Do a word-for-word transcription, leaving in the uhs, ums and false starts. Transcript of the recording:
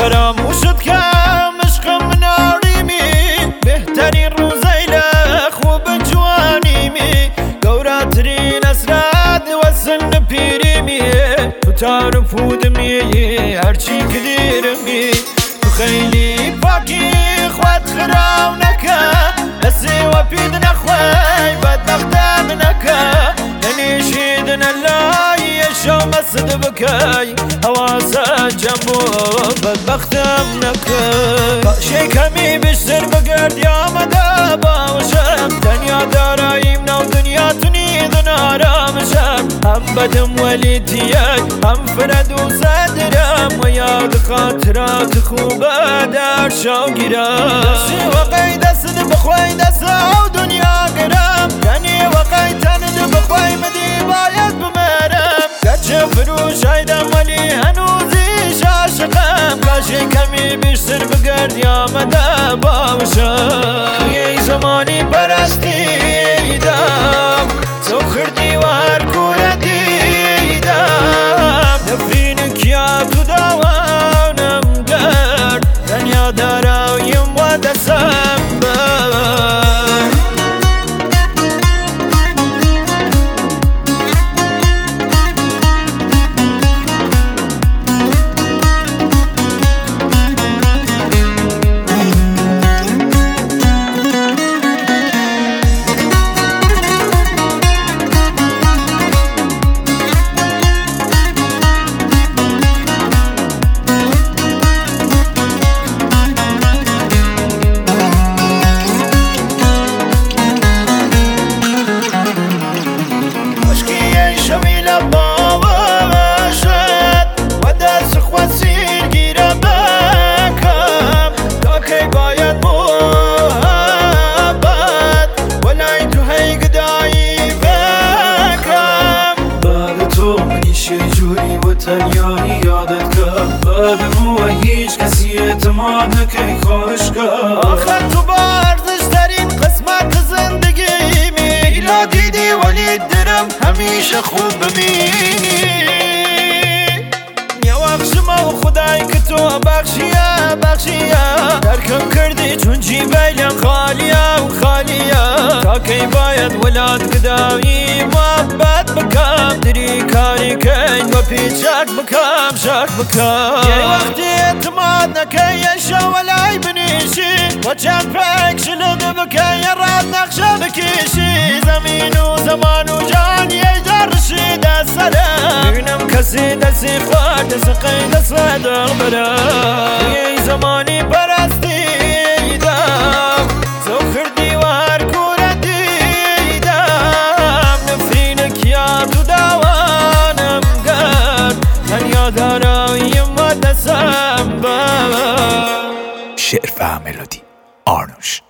فراموشت کم عشقم ناریمی بهترین روزای لخوب جوانیمی گوراترین اسراد و سن پیریمی تو تعرف ودمی هرچی کدیرمی تو خیلی پاکی خوات خراو نکا لسی و پید نخوای بدبختم نکا لنیشیدن اللای شو مسد بکای حواسا جنبو بدبختم نکا شی کمی بیشتر بگرد یا مدا باوشم دنیا داراییم نو دنیا تنید نارامشم هم بدم ولی تیای هم فرد و صدرم و یاد خاطرات خوبه در شو گیرم دستی وقعی دست بخوای دست او دنیا گرم یعنی وقعی تند بخوای مدی باید بمرم گچه فروش ایدم ولی هنوزیش عاشقم کاشی کمی بیشتر بگرد یا مده باشم یه زمانی پرستیدم تو خردی و هر کوره دیدم نفرینک یا تو دوانم گرد دنیا دارایم و دستم بر تنیایی یادت کرد بعد مو هیچ کسی اعتماد نکی خواهش کرد آخر تو با ارزش ترین قسمت زندگیمی ایلا دیدی ولی درم همیشه خوب ببینی یواخشم و خدای که تو بخشیه بخشیه درکم کردی چون جیبیلم خالیه و خالیه تا کی باید ولاد گدایی محبت بکم دری کاری کن و پیچک بکم شک بکم یه وقتی اعتماد نکی شولای بنیشی و چند پک شلد بکی رد نقشه بکشی زمین و زمان و جان یه جرشی دست سرم بینم کسی دستی خواد دست قید دست داغ برم یه زمانی پرستیدم تو خردی و هر کوره دیدم نفرینک یا تو دوانم گرد دنیا دارایم و دستم بر شعر و ملودی آرنوش.